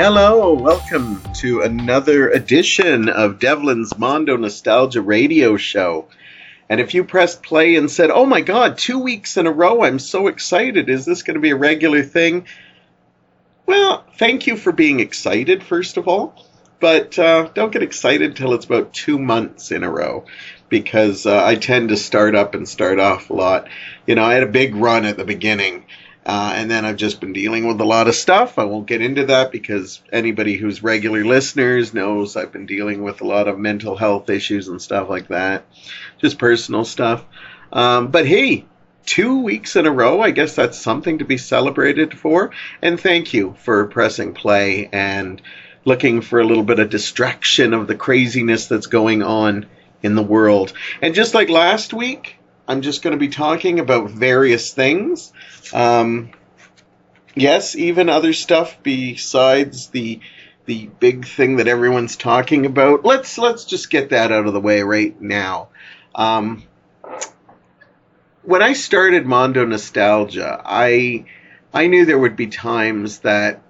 Hello, welcome to another edition of Devlin's Mondo Nostalgia Radio Show. And if you pressed play and said, oh my god, 2 weeks in a row, I'm so excited, is this going to be a regular thing? Well, thank you for being excited, first of all. But don't get excited till it's about 2 months in a row, because I tend to start up and start off a lot. You know, I had a big run at the beginning. And then I've just been dealing with a lot of stuff. I won't get into that because anybody who's regular listeners knows I've been dealing with a lot of mental health issues and stuff like that. Just personal stuff. But hey, 2 weeks in a row, I guess that's something to be celebrated for. And thank you for pressing play and looking for a little bit of distraction of the craziness that's going on in the world. And just like last week, I'm just going to be talking about various things. Yes, even other stuff besides the big thing that everyone's talking about. Let's just get that out of the way right now. When I started Mondo Nostalgia, I knew there would be times that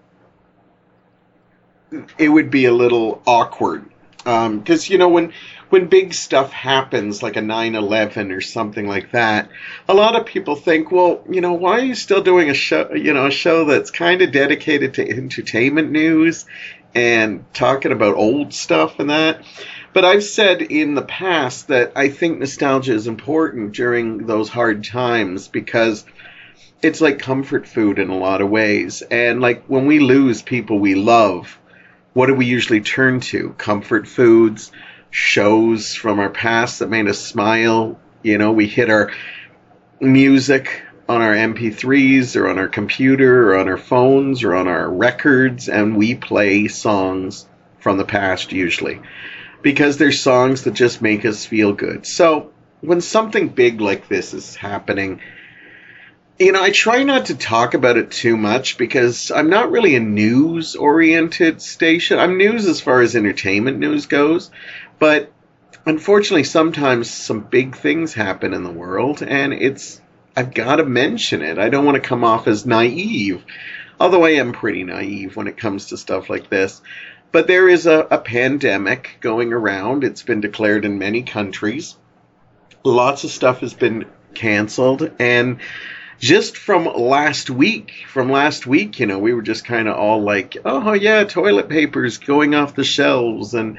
it would be a little awkward. Because, you know, when big stuff happens, like a 9/11 or something like that, a lot of people think, well, you know, why are you still doing a show that's kind of dedicated to entertainment news and talking about old stuff and that? But I've said in the past that I think nostalgia is important during those hard times because it's like comfort food in a lot of ways. And like when we lose people we love, what do we usually turn to? Comfort foods, shows from our past that made us smile. You know, we hit our music on our MP3s or on our computer or on our phones or on our records, and we play songs from the past usually because they're songs that just make us feel good. So when something big like this is happening, you know, I try not to talk about it too much because I'm not really a news-oriented station. I'm news as far as entertainment news goes, but unfortunately sometimes some big things happen in the world, and I've got to mention it. I don't want to come off as naive, although I am pretty naive when it comes to stuff like this. But there is a pandemic going around. It's been declared in many countries. Lots of stuff has been canceled, and just from last week, you know, we were just kind of all like, oh yeah, toilet paper's going off the shelves. And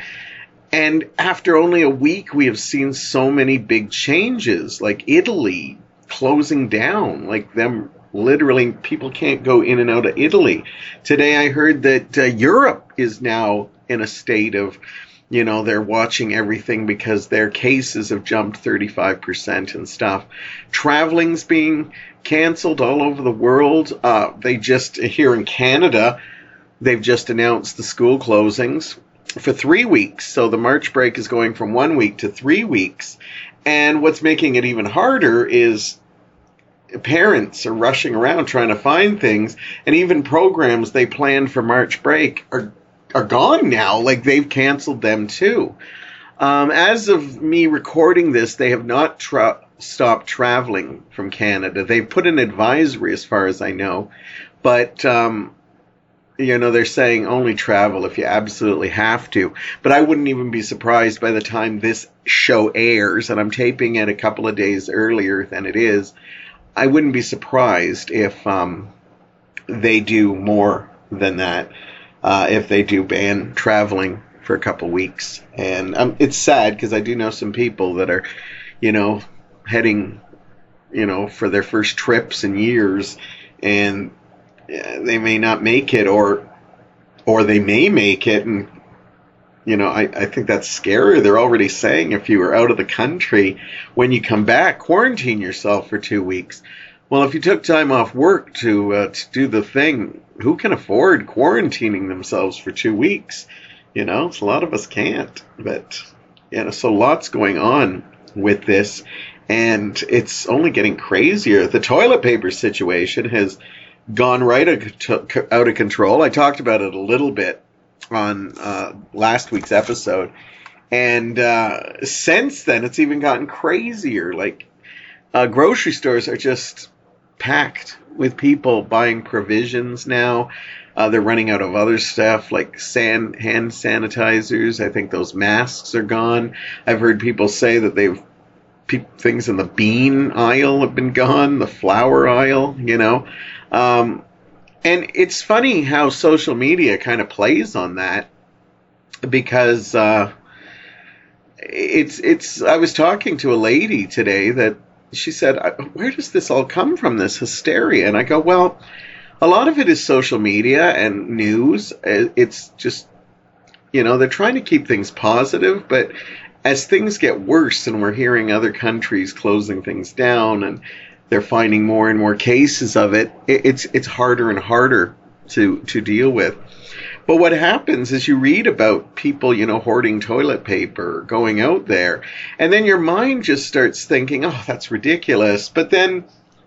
after only a week, we have seen so many big changes, like Italy closing down, like them literally, people can't go in and out of Italy. Today I heard that Europe is now in a state of, you know, they're watching everything because their cases have jumped 35% and stuff. Traveling's being canceled all over the world. They just, here in Canada, they've just announced the school closings for 3 weeks. So the March break is going from 1 week to 3 weeks. And what's making it even harder is parents are rushing around trying to find things. And even programs they planned for March break are gone now. Like they've canceled them too. As of me recording this, they have not stopped traveling from Canada. They've put an advisory as far as I know, but you know, they're saying only travel if you absolutely have to. But I wouldn't even be surprised by the time this show airs, and I'm taping it a couple of days earlier than it is, I wouldn't be surprised if they do more than that, if they do ban traveling for a couple weeks. And it's sad because I do know some people that are, you know, heading, you know, for their first trips in years, and they may not make it, or they may make it, and you know, I think that's scary. They're already saying if you were out of the country, when you come back, quarantine yourself for 2 weeks. Well, if you took time off work to do the thing, who can afford quarantining themselves for 2 weeks? You know, so a lot of us can't. But you know, so lots going on with this, and it's only getting crazier. The toilet paper situation has gone right out of control. I talked about it a little bit on last week's episode, and since then it's even gotten crazier. Like grocery stores are just packed with people buying provisions now. They're running out of other stuff like hand sanitizers. I think those masks are gone. I've heard people say that things in the bean aisle have been gone, the flour aisle, And it's funny how social media kind of plays on that because I was talking to a lady today that she said, where does this all come from, this hysteria? And I go, well, a lot of it is social media and news. It's just, they're trying to keep things positive, but as things get worse and we're hearing other countries closing things down and they're finding more and more cases of it, it's harder and harder to deal with. But what happens is you read about people, hoarding toilet paper, going out there, and then your mind just starts thinking, oh, that's ridiculous. But then,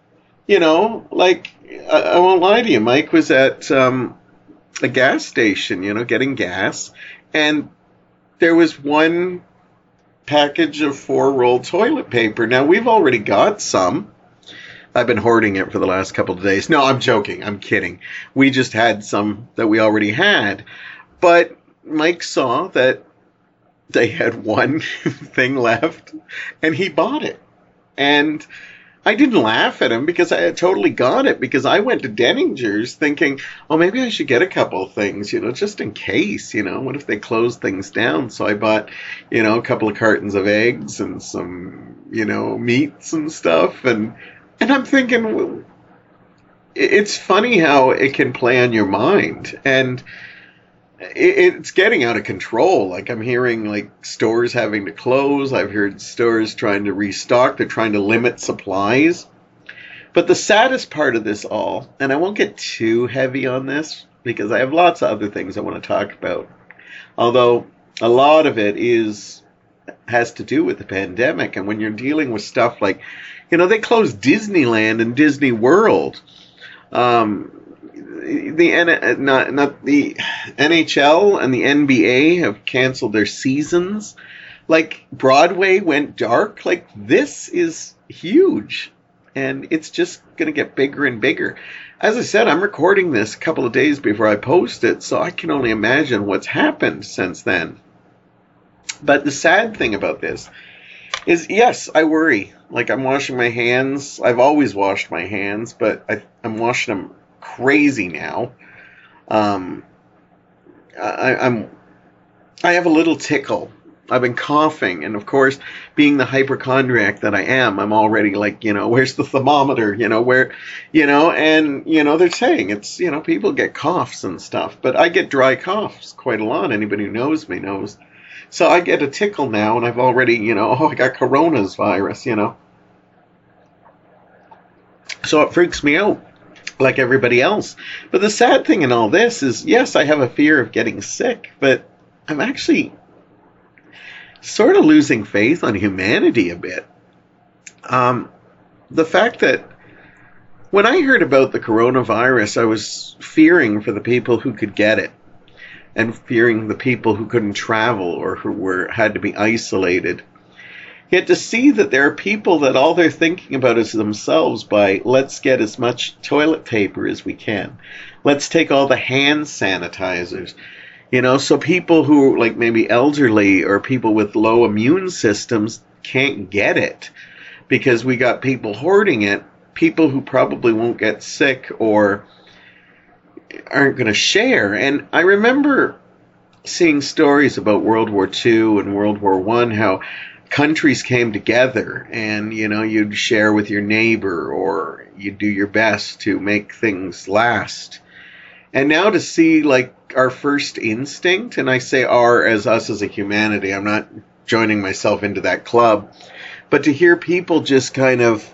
I won't lie to you, Mike was at a gas station, getting gas, and there was one package of 4-roll toilet paper. Now, we've already got some. I've been hoarding it for the last couple of days. No, I'm joking. I'm kidding. We just had some that we already had. But Mike saw that they had one thing left, and he bought it. And I didn't laugh at him because I had totally got it, because I went to Denninger's thinking, oh, maybe I should get a couple of things, just in case, what if they close things down? So I bought, a couple of cartons of eggs and some, meats and stuff. And I'm thinking, it's funny how it can play on your mind. And it's getting out of control. Like, I'm hearing, stores having to close. I've heard stores trying to restock. They're trying to limit supplies. But the saddest part of this all, and I won't get too heavy on this, because I have lots of other things I want to talk about. Although, a lot of it has to do with the pandemic. And when you're dealing with stuff like, they closed Disneyland and Disney World. The NHL and the NBA have canceled their seasons. Broadway went dark. This is huge, and it's just going to get bigger and bigger. As I said, I'm recording this a couple of days before I post it, so I can only imagine what's happened since then. But the sad thing about this is, yes, I worry. I'm washing my hands. I've always washed my hands, but I'm washing them crazy now. I have a little tickle. I've been coughing, and of course, being the hypochondriac that I am, I'm already where's the thermometer? And they're saying it's, people get coughs and stuff, but I get dry coughs quite a lot. Anybody who knows me knows. So I get a tickle now, and I've already, I got coronavirus, So it freaks me out, like everybody else. But the sad thing in all this is, yes, I have a fear of getting sick, but I'm actually sort of losing faith on humanity a bit. The fact that when I heard about the coronavirus, I was fearing for the people who could get it, and fearing the people who couldn't travel or who had to be isolated. Yet to see that there are people that all they're thinking about is themselves by, let's get as much toilet paper as we can. Let's take all the hand sanitizers. So people who maybe elderly or people with low immune systems can't get it because we got people hoarding it, people who probably won't get sick or aren't going to share. And I remember seeing stories about World War II and World War I, how countries came together and, you'd share with your neighbor or you'd do your best to make things last. And now to see our first instinct, and I say our as us as a humanity, I'm not joining myself into that club, but to hear people just kind of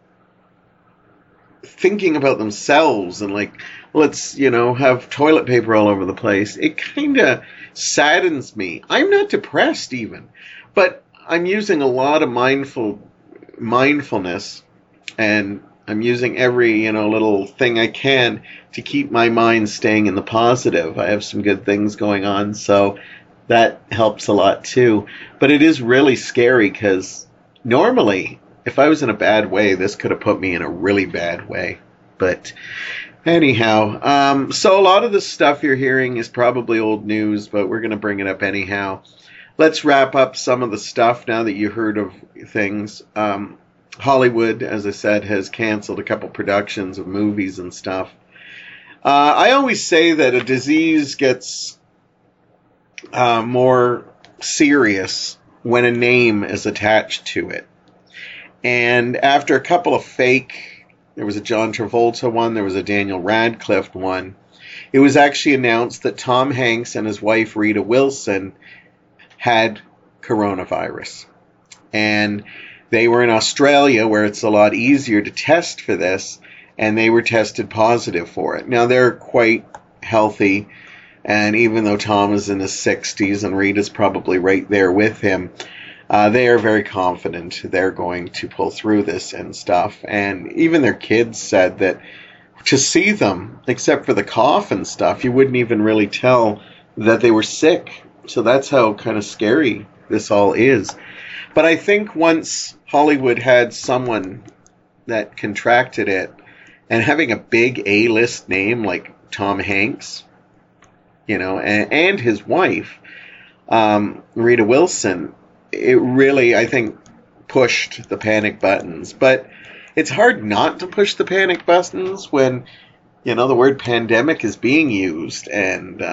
thinking about themselves and let's, have toilet paper all over the place, it kind of saddens me. I'm not depressed even, but I'm using a lot of mindfulness, and I'm using every, little thing I can to keep my mind staying in the positive. I have some good things going on, so that helps a lot too. But it is really scary because normally, if I was in a bad way, this could have put me in a really bad way. But Anyhow, so a lot of the stuff you're hearing is probably old news, but we're going to bring it up anyhow. Let's wrap up some of the stuff now that you heard of things. Hollywood, as I said, has canceled a couple productions of movies and stuff. I always say that a disease gets more serious when a name is attached to it. And after a couple of fake, there was a John Travolta one, there was a Daniel Radcliffe one, it was actually announced that Tom Hanks and his wife Rita Wilson had coronavirus. And they were in Australia, where it's a lot easier to test for this, and they were tested positive for it. Now, they're quite healthy, and even though Tom is in his 60s and Rita's probably right there with him, they are very confident they're going to pull through this and stuff. And even their kids said that to see them, except for the cough and stuff, you wouldn't even really tell that they were sick. So that's how kind of scary this all is. But I think once Hollywood had someone that contracted it, and having a big A-list name like Tom Hanks, you know, and his wife, Rita Wilson, it really, I think, pushed the panic buttons. But it's hard not to push the panic buttons when, you know, the word pandemic is being used and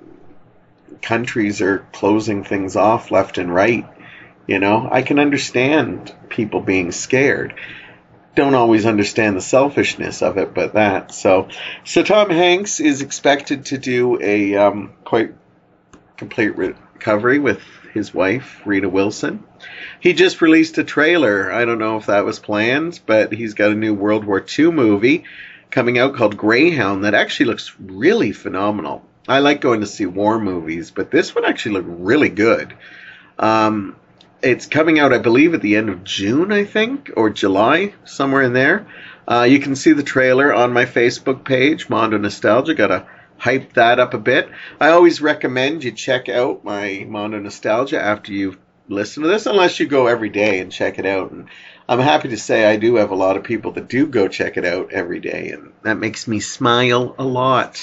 countries are closing things off left and right. You know, I can understand people being scared. Don't always understand the selfishness of it, but that. So Tom Hanks is expected to do a quite complete recovery with his wife, Rita Wilson. He just released a trailer. I don't know if that was planned, but he's got a new World War II movie coming out called Greyhound that actually looks really phenomenal. I like going to see war movies, but this one actually looked really good. It's coming out, I believe, at the end of June, I think, or July, somewhere in there. You can see the trailer on my Facebook page, Mondo Nostalgia. Got to hype that up a bit. I always recommend you check out my Mondo Nostalgia after you've listened to this, unless you go every day and check it out. And I'm happy to say I do have a lot of people that do go check it out every day, and that makes me smile a lot.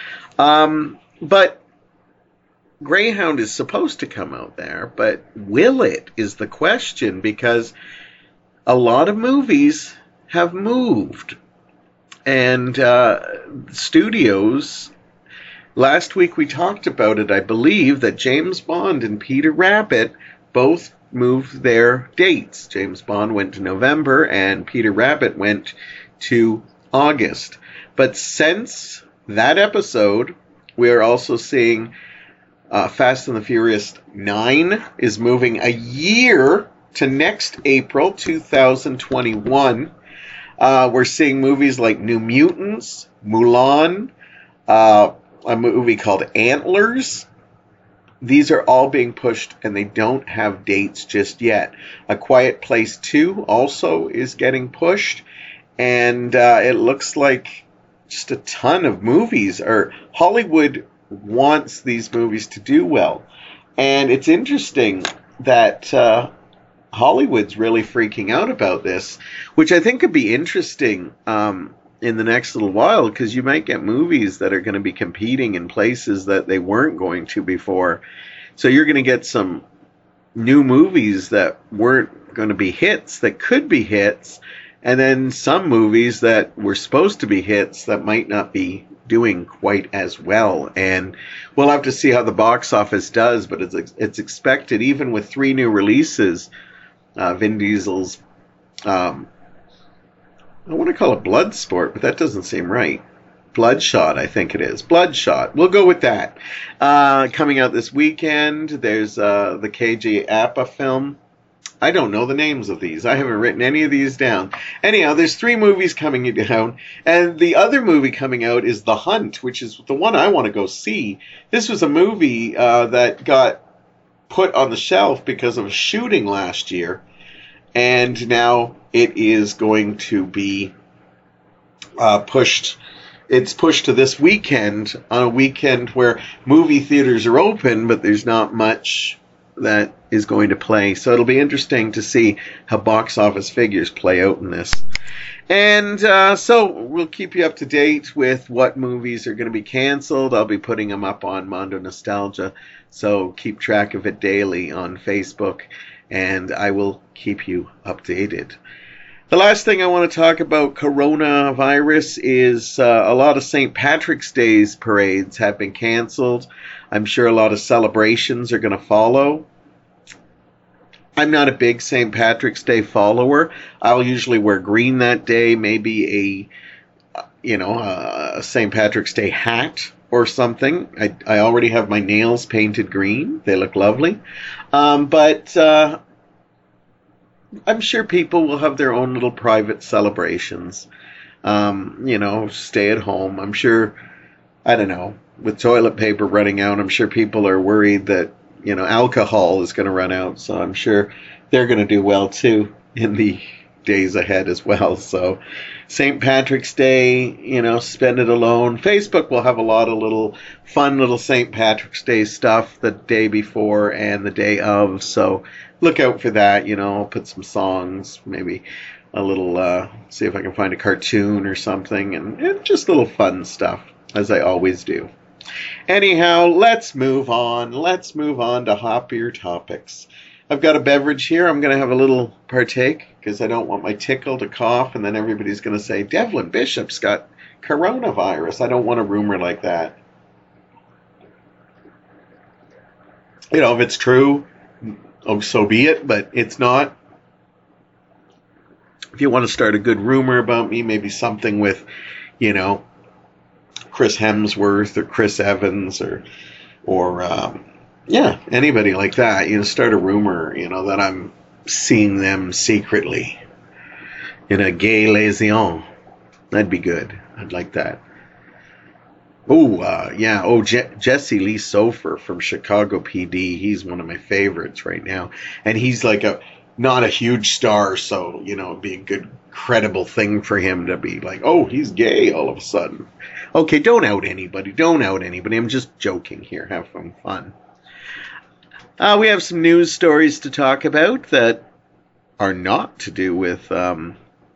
But Greyhound is supposed to come out there, but will it is the question, because a lot of movies have moved. And studios, last week we talked about it, I believe, that James Bond and Peter Rabbit both moved their dates. James Bond went to November and Peter Rabbit went to August. But since that episode, we are also seeing Fast and the Furious 9 is moving a year to next April 2021. We're seeing movies like New Mutants, Mulan, a movie called Antlers. These are all being pushed, and they don't have dates just yet. A Quiet Place 2 also is getting pushed, and it looks like just a ton of movies. Hollywood wants these movies to do well. And it's interesting that Hollywood's really freaking out about this, which I think could be interesting in the next little while, because you might get movies that are going to be competing in places that they weren't going to before. So you're going to get some new movies that weren't going to be hits that could be hits, and then some movies that were supposed to be hits that might not be doing quite as well. And we'll have to see how the box office does, but it's expected, even with 3 new releases, Vin Diesel's I want to call it Bloodsport, but that doesn't seem right. Bloodshot, I think it is. Bloodshot. We'll go with that. Coming out this weekend, there's the KJ Apa film. I don't know the names of these. I haven't written any of these down. Anyhow, there's 3 movies coming down, and the other movie coming out is The Hunt, which is the one I want to go see. This was a movie that got put on the shelf because of a shooting last year, and now it is going to be pushed. It's pushed to this weekend, on a weekend where movie theaters are open, but there's not much that is going to play. So it'll be interesting to see how box office figures play out in this. And so we'll keep you up to date with what movies are going to be canceled. I'll be putting them up on Mondo Nostalgia, so keep track of it daily on Facebook, and I will keep you updated. The last thing I want to talk about coronavirus is a lot of St. Patrick's Day's parades have been canceled. I'm sure a lot of celebrations are going to follow. I'm not a big St. Patrick's Day follower. I'll usually wear green that day, maybe a St. Patrick's Day hat or something. I already have my nails painted green. They look lovely. But I'm sure people will have their own little private celebrations. Stay at home. I'm sure, I don't know, with toilet paper running out, I'm sure people are worried that alcohol is going to run out, so I'm sure they're going to do well too in the days ahead as well. So St. Patrick's Day, spend it alone. Facebook will have a lot of fun little St. Patrick's Day stuff the day before and the day of, so look out for that. I'll put some songs, maybe a little, see if I can find a cartoon or something, and just little fun stuff, as I always do. Anyhow, let's move on. Let's move on to happier topics. I've got a beverage here. I'm going to have a little partake because I don't want my tickle to cough and then everybody's going to say, Devlin Bishop's got coronavirus. I don't want a rumor like that. If it's true, so be it, but it's not. If you want to start a good rumor about me, maybe something with, Chris Hemsworth or Chris Evans or anybody like that. Start a rumor, that I'm seeing them secretly in a gay liaison. That'd be good. I'd like that. Jesse Lee Sofer from Chicago PD. He's one of my favorites right now. And he's like not a huge star, so, it'd be a good, credible thing for him to be like, oh, he's gay all of a sudden. Okay, don't out anybody. I'm just joking here. Have some fun. We have some news stories to talk about that are not to do with the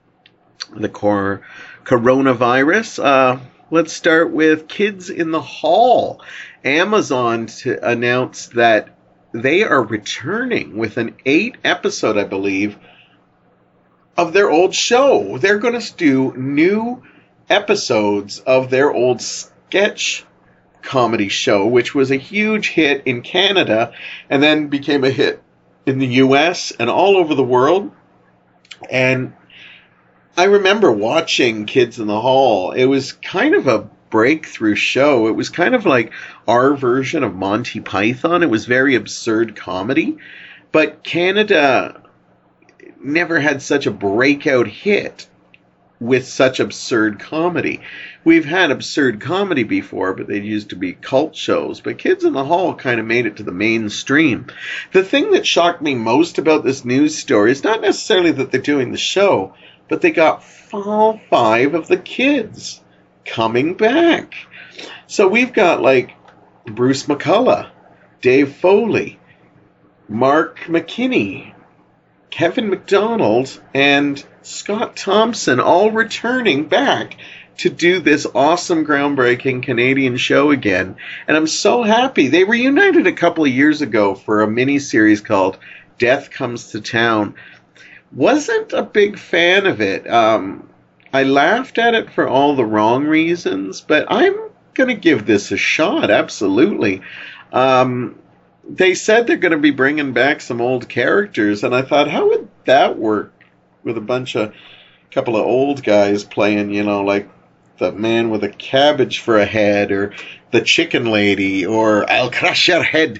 coronavirus. Let's start with Kids in the Hall. Amazon announced that they are returning with an 8-episode, I believe, of their old show. They're going to do new episodes of their old sketch comedy show, which was a huge hit in Canada and then became a hit in the US and all over the world. And I remember watching Kids in the Hall. It was kind of a breakthrough show. It was kind of like our version of Monty Python. It was very absurd comedy, but Canada never had such a breakout hit with such absurd comedy. We've had absurd comedy before, but they used to be cult shows. But Kids in the Hall kind of made it to the mainstream. The thing that shocked me most about this news story is not necessarily that they're doing the show, but they got all 5 of the kids coming back. So we've got like Bruce McCullough, Dave Foley, Mark McKinney, Kevin McDonald, and Scott Thompson all returning back to do this awesome, groundbreaking Canadian show again. And I'm so happy. They reunited a couple of years ago for a mini-series called Death Comes to Town. Wasn't a big fan of it. I laughed at it for all the wrong reasons, but I'm going to give this a shot, absolutely. They said they're going to be bringing back some old characters, and I thought, how would that work with a couple of old guys playing, like the man with a cabbage for a head, or the chicken lady, or I'll crush your head.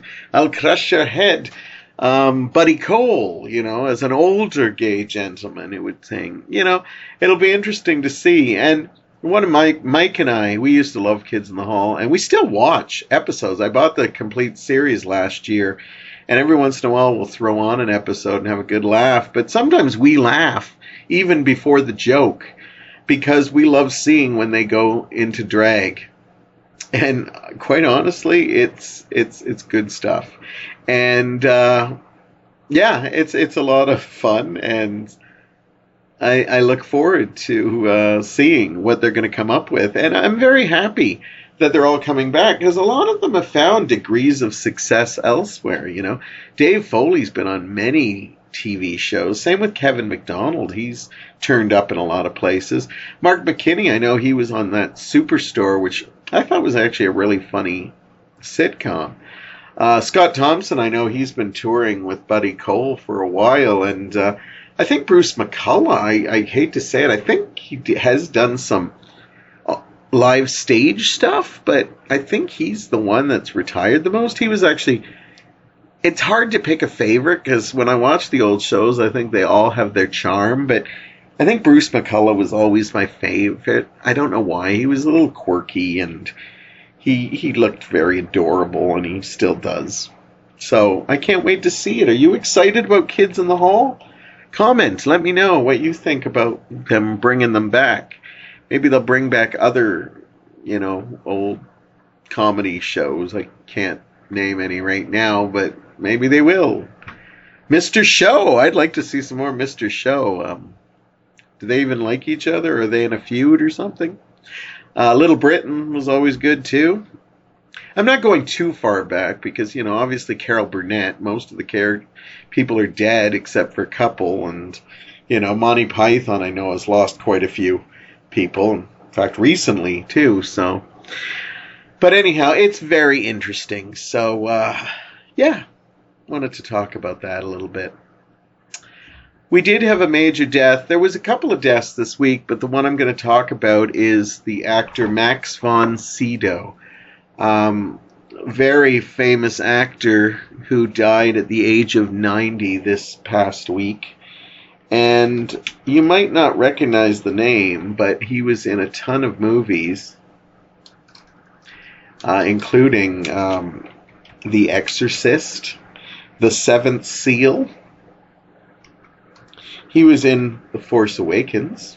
Buddy Cole, as an older gay gentleman who would sing. It'll be interesting to see. And one of Mike and I, we used to love Kids in the Hall, and we still watch episodes. I bought the complete series last year, and every once in a while we'll throw on an episode and have a good laugh. But sometimes we laugh even before the joke because we love seeing when they go into drag. And quite honestly, it's good stuff. And it's a lot of fun, and I look forward to seeing what they're going to come up with. And I'm very happy that they're all coming back because a lot of them have found degrees of success elsewhere. You know, Dave Foley's been on many TV shows. Same with Kevin McDonald. He's turned up in a lot of places. Mark McKinney, I know he was on that Superstore, which I thought was actually a really funny sitcom. Scott Thompson, I know he's been touring with Buddy Cole for a while, and I think Bruce McCullough, I hate to say it, I think he has done some live stage stuff, but I think he's the one that's retired the most. He was actually, it's hard to pick a favorite, because when I watch the old shows, I think they all have their charm, but I think Bruce McCullough was always my favorite. I don't know why. He was a little quirky, and he looked very adorable, and he still does. So I can't wait to see it. Are you excited about Kids in the Hall? Comment. Let me know what you think about them bringing them back. Maybe they'll bring back other, old comedy shows. I can't name any right now, but maybe they will. Mr. Show. I'd like to see some more Mr. Show. Do they even like each other? Are they in a feud or something? Little Britain was always good too. I'm not going too far back because, obviously Carol Burnett, most of the people are dead except for a couple. And, Monty Python, I know, has lost quite a few people. In fact, recently too. So, but anyhow, it's very interesting. So, yeah, wanted to talk about that a little bit. We did have a major death. There was a couple of deaths this week, but the one I'm going to talk about is the actor Max von Sydow. Very famous actor who died at the age of 90 this past week. And you might not recognize the name, but he was in a ton of movies, including The Exorcist, The Seventh Seal. He was in The Force Awakens,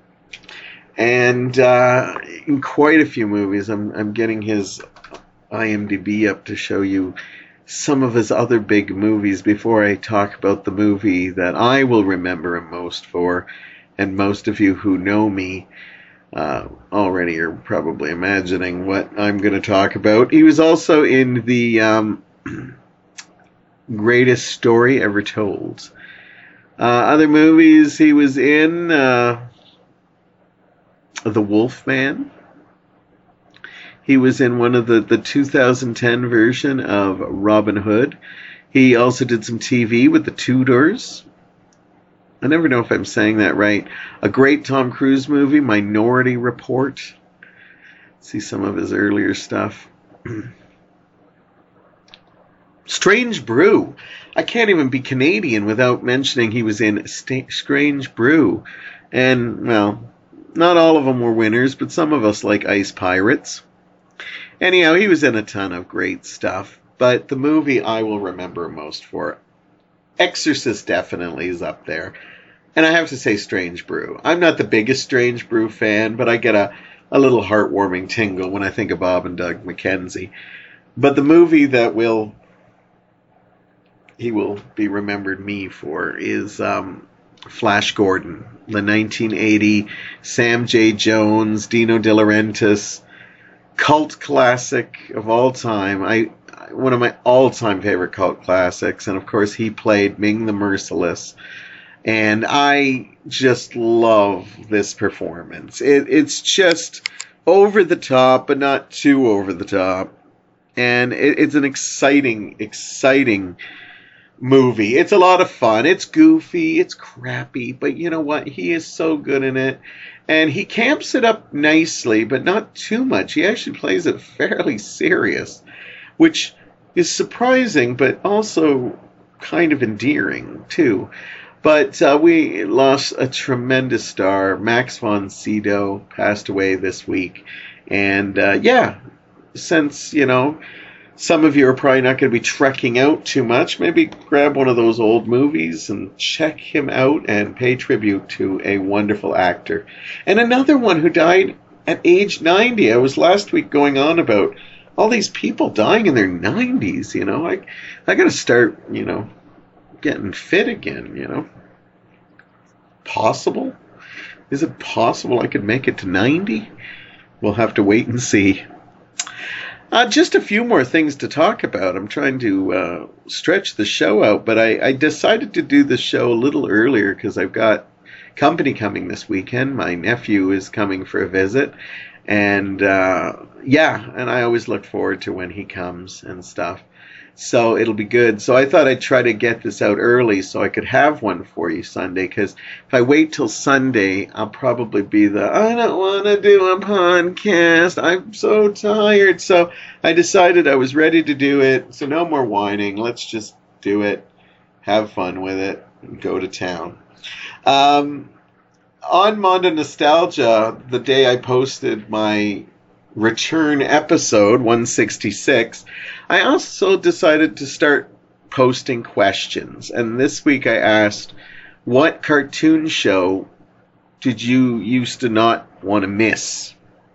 and in quite a few movies. I'm getting his IMDb up to show you some of his other big movies before I talk about the movie that I will remember him most for, and most of you who know me already are probably imagining what I'm going to talk about. He was also in the Greatest Story Ever Told. Other movies he was in, The Wolfman. He was in one of the 2010 version of Robin Hood. He also did some TV with the Tudors. I never know if I'm saying that right. A great Tom Cruise movie, Minority Report. See some of his earlier stuff. Strange Brew. I can't even be Canadian without mentioning he was in Strange Brew. And, well, not all of them were winners, but some of us like Ice Pirates. Anyhow, he was in a ton of great stuff. But the movie I will remember most for, Exorcist definitely is up there. And I have to say Strange Brew. I'm not the biggest Strange Brew fan, but I get a little heartwarming tingle when I think of Bob and Doug McKenzie. But the movie that he will be remembered me for is Flash Gordon, the 1980 Sam J. Jones, Dino De Laurentiis cult classic of all time. One of my all-time favorite cult classics, and of course he played Ming the Merciless, and I just love this performance. It's just over the top, but not too over the top, and it's an exciting movie. It's a lot of fun. It's goofy. It's crappy. But you know what? He is so good in it. And he camps it up nicely, but not too much. He actually plays it fairly serious, which is surprising, but also kind of endearing, too. But we lost a tremendous star. Max von Sydow passed away this week. And, since, some of you are probably not going to be trekking out too much, maybe grab one of those old movies and check him out and pay tribute to a wonderful actor. And another one who died at age 90. I was last week going on about all these people dying in their 90s, I got to start, getting fit again, possible? Is it possible I could make it to 90? We'll have to wait and see. Just a few more things to talk about. I'm trying to stretch the show out, but I decided to do the show a little earlier because I've got company coming this weekend. My nephew is coming for a visit, and and I always look forward to when he comes and stuff. So it'll be good. So I thought I'd try to get this out early so I could have one for you Sunday, because if I wait till Sunday, I'll probably be I don't want to do a podcast. I'm so tired. So I decided I was ready to do it. So no more whining. Let's just do it, have fun with it, and go to town. On Mondo Nostalgia, the day I posted my return episode 166, I also decided to start posting questions. And this week I asked, what cartoon show did you used to not want to miss?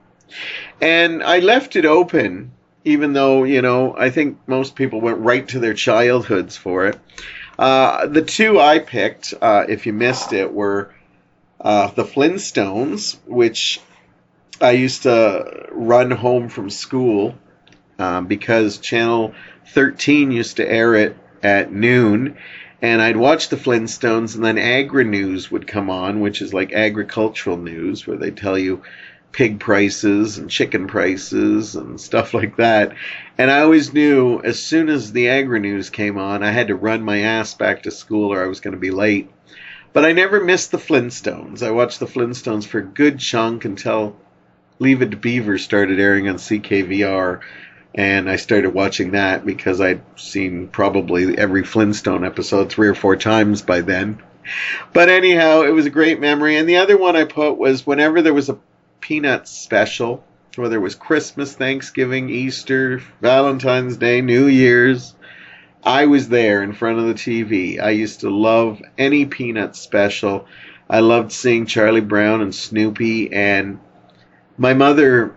And I left it open, even though, I think most people went right to their childhoods for it. The two I picked, if you missed it, were the Flintstones, which I used to run home from school because Channel 13 used to air it at noon, and I'd watch the Flintstones, and then Agri-News would come on, which is like agricultural news, where they tell you pig prices and chicken prices and stuff like that. And I always knew as soon as the Agri-News came on, I had to run my ass back to school or I was going to be late. But I never missed the Flintstones. I watched the Flintstones for a good chunk until Leave It to Beaver started airing on CKVR, and I started watching that because I'd seen probably every Flintstone episode 3 or 4 times by then. But anyhow, it was a great memory. And the other one I put was whenever there was a Peanuts special, whether it was Christmas, Thanksgiving, Easter, Valentine's Day, New Year's, I was there in front of the TV. I used to love any Peanuts special. I loved seeing Charlie Brown and Snoopy, and my mother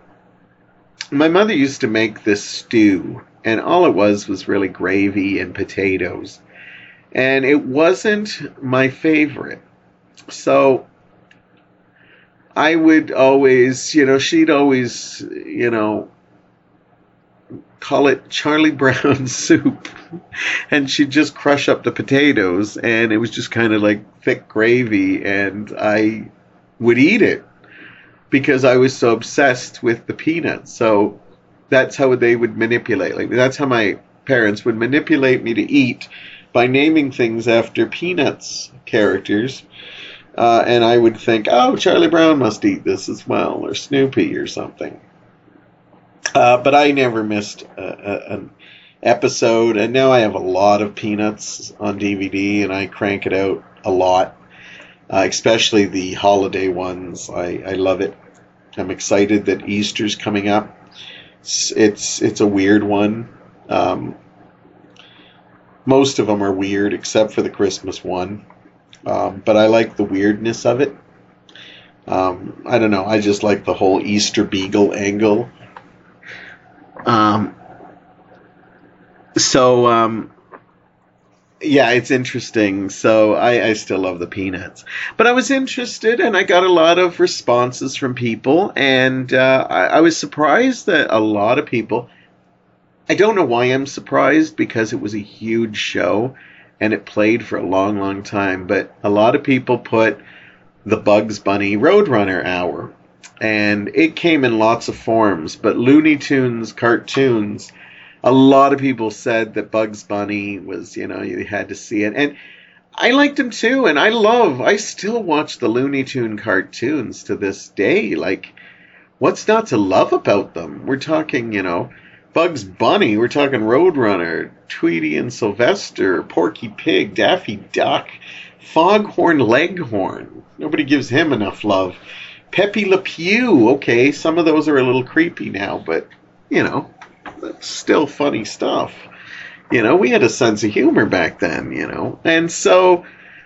used to make this stew, and all it was really gravy and potatoes. And it wasn't my favorite. So I would always, she'd always, call it Charlie Brown soup. And she'd just crush up the potatoes, and it was just kind of like thick gravy, and I would eat it because I was so obsessed with the Peanuts. So that's how they would manipulate. Like, that's how my parents would manipulate me to eat, by naming things after Peanuts characters. And I would think, oh, Charlie Brown must eat this as well, or Snoopy or something. But I never missed an episode, and now I have a lot of Peanuts on DVD, and I crank it out a lot. Especially the holiday ones. I love it. I'm excited that Easter's coming up. It's a weird one. Most of them are weird except for the Christmas one. But I like the weirdness of it. I don't know. I just like the whole Easter Beagle angle. Yeah, it's interesting. So I still love the Peanuts. But I was interested, and I got a lot of responses from people, and I was surprised that a lot of people... I don't know why I'm surprised, because it was a huge show, and it played for a long, long time, but a lot of people put the Bugs Bunny Roadrunner Hour, and it came in lots of forms, but Looney Tunes cartoons... A lot of people said that Bugs Bunny was, you had to see it. And I liked him too. And I still watch the Looney Tune cartoons to this day. Like, what's not to love about them? We're talking, Bugs Bunny. We're talking Roadrunner, Tweety and Sylvester, Porky Pig, Daffy Duck, Foghorn Leghorn. Nobody gives him enough love. Pepe Le Pew. Okay, some of those are a little creepy now, but, that's still funny stuff. We had a sense of humor back then, And so,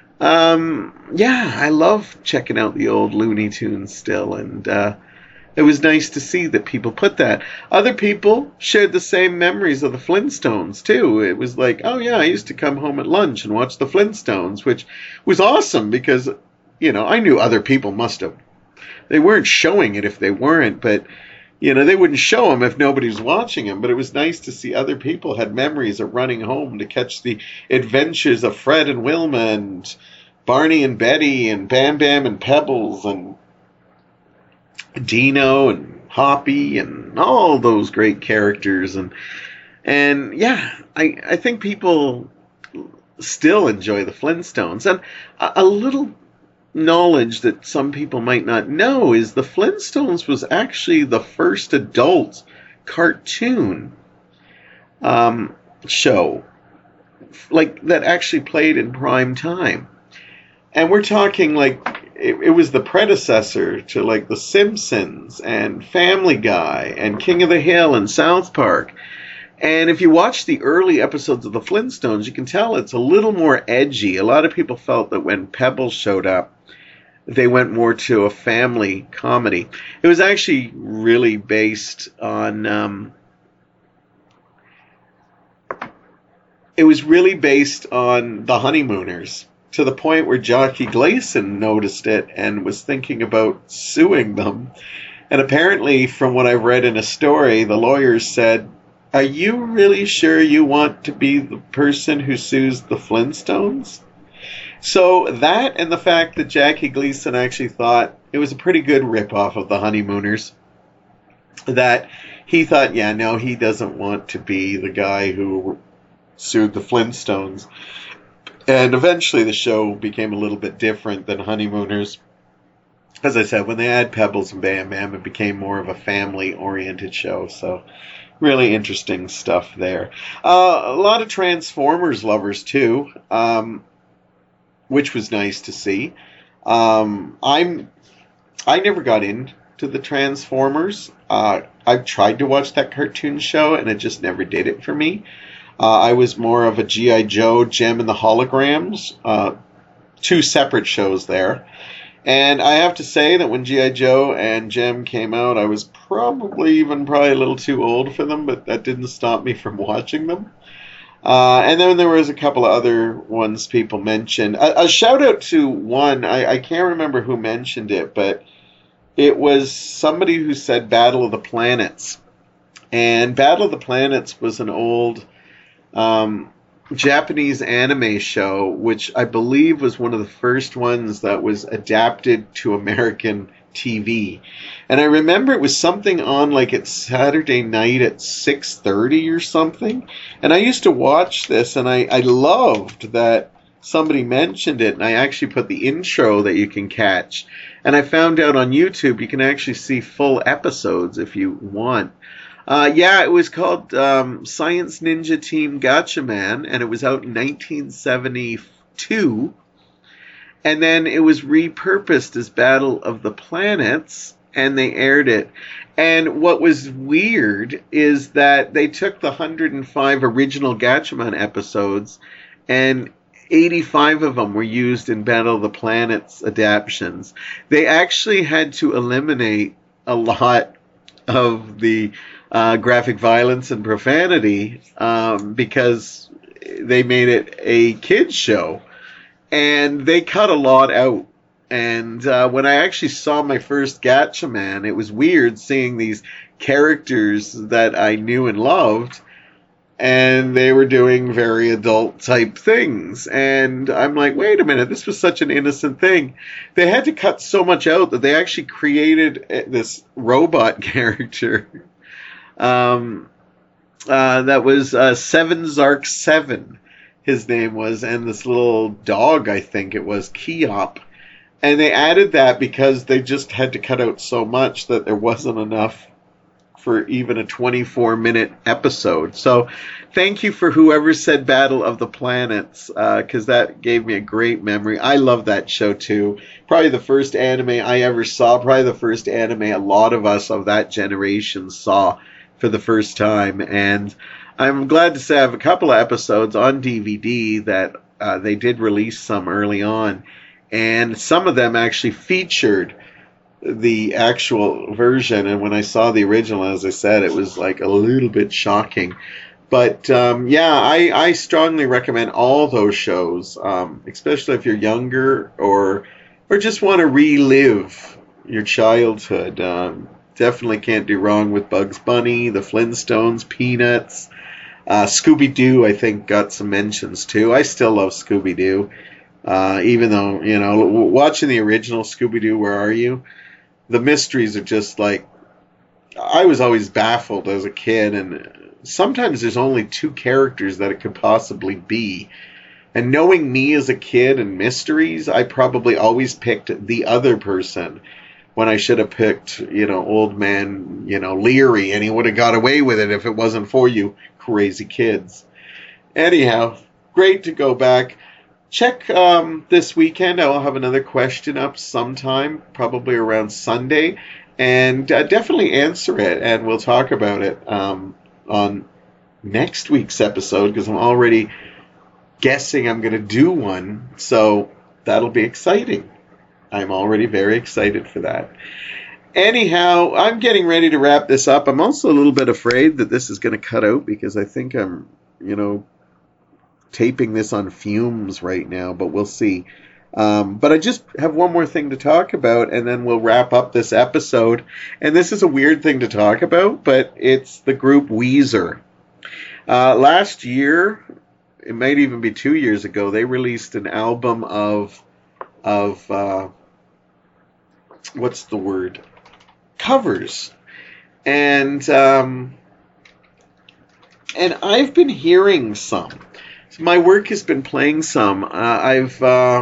I love checking out the old Looney Tunes still. And it was nice to see that people put that. Other people shared the same memories of the Flintstones, too. It was like, oh, yeah, I used to come home at lunch and watch the Flintstones, which was awesome because I knew other people must have. They weren't showing it if they weren't, but they wouldn't show them if nobody was watching them. But it was nice to see other people had memories of running home to catch the adventures of Fred and Wilma and Barney and Betty and Bam Bam and Pebbles and Dino and Hoppy and all those great characters. And yeah, I think people still enjoy the Flintstones. And a little knowledge that some people might not know is the Flintstones was actually the first adult cartoon show that actually played in prime time. And we're talking it was the predecessor to The Simpsons and Family Guy and King of the Hill and South Park. And if you watch the early episodes of the Flintstones, you can tell it's a little more edgy. A lot of people felt that when Pebbles showed up, they went more to a family comedy. It was actually really based on the Honeymooners, to the point where Jackie Gleason noticed it and was thinking about suing them. And apparently, from what I've read in a story, the lawyers said, "Are you really sure you want to be the person who sues the Flintstones?" So that, and the fact that Jackie Gleason actually thought it was a pretty good ripoff of the Honeymooners, that he thought, yeah, no, he doesn't want to be the guy who sued the Flintstones. And eventually the show became a little bit different than Honeymooners. As I said, when they had Pebbles and Bam Bam, it became more of a family-oriented show. So really interesting stuff there. A lot of Transformers lovers, too, which was nice to see. I never got into the Transformers. I've tried to watch that cartoon show, and it just never did it for me. I was more of a G.I. Joe, Jem and the Holograms, two separate shows there. And I have to say that when G.I. Joe and Jem came out, I was probably a little too old for them, but that didn't stop me from watching them. And then there was a couple of other ones people mentioned. A shout out to one, I can't remember who mentioned it, but it was somebody who said Battle of the Planets. And Battle of the Planets was an old Japanese anime show, which I believe was one of the first ones that was adapted to American TV. And I remember it was something on at Saturday night at 6:30 or something. And I used to watch this, and I loved that somebody mentioned it, and I actually put the intro that you can catch. And I found out on YouTube you can actually see full episodes if you want. It was called Science Ninja Team Gatchaman, and it was out in 1972. And then it was repurposed as Battle of the Planets, and they aired it. And what was weird is that they took the 105 original Gatchaman episodes, and 85 of them were used in Battle of the Planets adaptations. They actually had to eliminate a lot of the graphic violence and profanity because they made it a kids show, and they cut a lot out. And when I actually saw my first Gatchaman, it was weird seeing these characters that I knew and loved, and they were doing very adult type things. And I'm like, wait a minute, this was such an innocent thing. They had to cut so much out that they actually created this robot character that was Seven Zark 7, his name was, and this little dog, I think it was, Keop. And they added that because they just had to cut out so much that there wasn't enough for even a 24-minute episode. So thank you for whoever said Battle of the Planets, because that gave me a great memory. I love that show too. Probably the first anime I ever saw, probably the first anime a lot of us of that generation saw for the first time. And I'm glad to say I have a couple of episodes on DVD that they did release some early on. And some of them actually featured the actual version. And when I saw the original, as I said, it was a little bit shocking. But I strongly recommend all those shows, especially if you're younger or or just want to relive your childhood, definitely can't do wrong with Bugs Bunny, the Flintstones, Peanuts. Scooby-Doo, I think, got some mentions too. I still love Scooby-Doo. Even though, watching the original Scooby-Doo, Where Are You? The mysteries are just like, I was always baffled as a kid, and sometimes there's only two characters that it could possibly be. And knowing me as a kid and mysteries, I probably always picked the other person when I should have picked, old man, Leary, and he would have got away with it if it wasn't for you crazy kids. Anyhow, great to go back. Check this weekend. I will have another question up sometime, probably around Sunday, and definitely answer it, and we'll talk about it on next week's episode, because I'm already guessing I'm going to do one, so that'll be exciting. I'm already very excited for that. Anyhow, I'm getting ready to wrap this up. I'm also a little bit afraid that this is going to cut out, because I think I'm, taping this on fumes right now, but we'll see. But I just have one more thing to talk about, and then we'll wrap up this episode. And this is a weird thing to talk about, but it's the group Weezer. Last year, it might even be 2 years ago, they released an album of what's the word? Covers. And I've been hearing some. So my work has been playing some. I've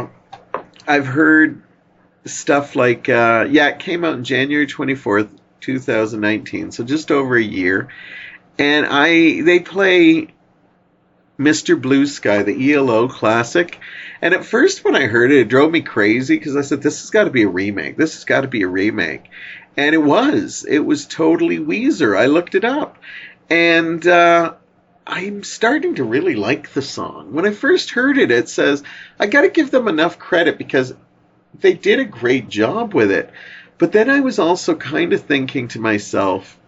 heard stuff like, it came out on January 24th, 2019, so just over a year. And they play Mr. Blue Sky, the ELO classic. And at first when I heard it, it drove me crazy, because I said, this has got to be a remake. This has got to be a remake. And it was. It was totally Weezer. I looked it up. And I'm starting to really like the song. When I first heard it, it says, I got to give them enough credit, because they did a great job with it. But then I was also kind of thinking to myself,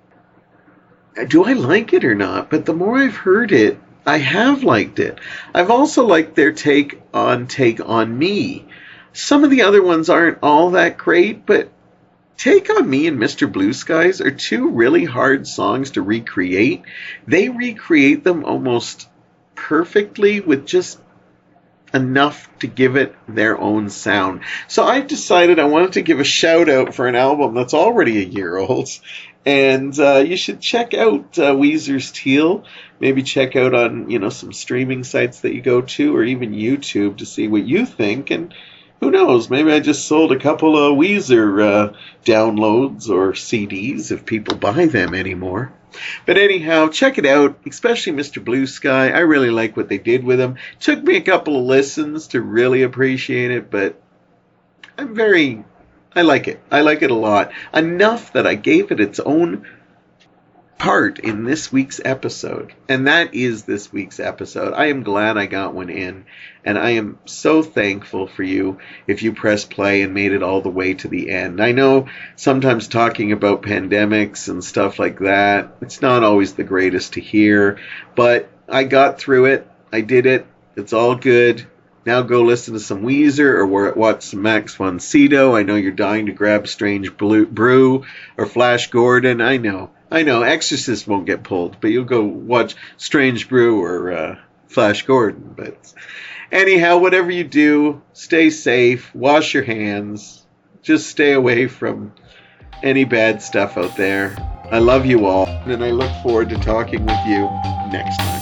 do I like it or not? But the more I've heard it, I have liked it. I've also liked their Take on Me. Some of the other ones aren't all that great, but Take on Me and Mr. Blue Skies are two really hard songs to recreate. They recreate them almost perfectly with just enough to give it their own sound. So I decided I wanted to give a shout out for an album that's already a year old. And you should check out Weezer's Teal. Maybe check out on, some streaming sites that you go to, or even YouTube, to see what you think. And who knows, maybe I just sold a couple of Weezer downloads or CDs if people buy them anymore. But anyhow, check it out, especially Mr. Blue Sky. I really like what they did with him. Took me a couple of listens to really appreciate it, but I like it. I like it a lot. Enough that I gave it its own part in this week's episode. And that is this week's episode. I am glad I got one in. And I am so thankful for you if you press play and made it all the way to the end. I know sometimes talking about pandemics and stuff like that, it's not always the greatest to hear. But I got through it. I did it. It's all good. Now go listen to some Weezer or watch some Max von Sydow. I know you're dying to grab Strange Brew or Flash Gordon. I know. Exorcist won't get pulled, but you'll go watch Strange Brew or Flash Gordon. But anyhow, whatever you do, stay safe. Wash your hands. Just stay away from any bad stuff out there. I love you all, and I look forward to talking with you next time.